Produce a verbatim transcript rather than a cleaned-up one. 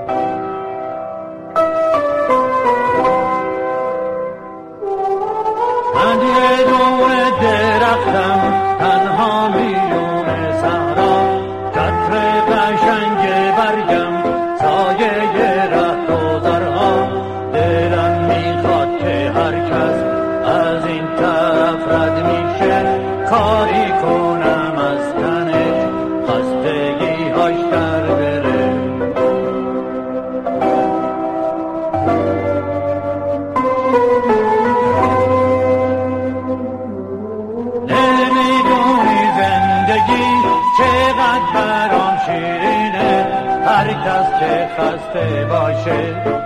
من یه دور درختم تنها میون صحرا، چتر قشنگ برگم سایه رهگذرها. دلم میخواد که هر کس از این طرف رد میشه، کاری کنم از تنش خستگی هاش در بره. نمیدونی زندگی چقدر برام شیرینه، هر کس که خسته باشه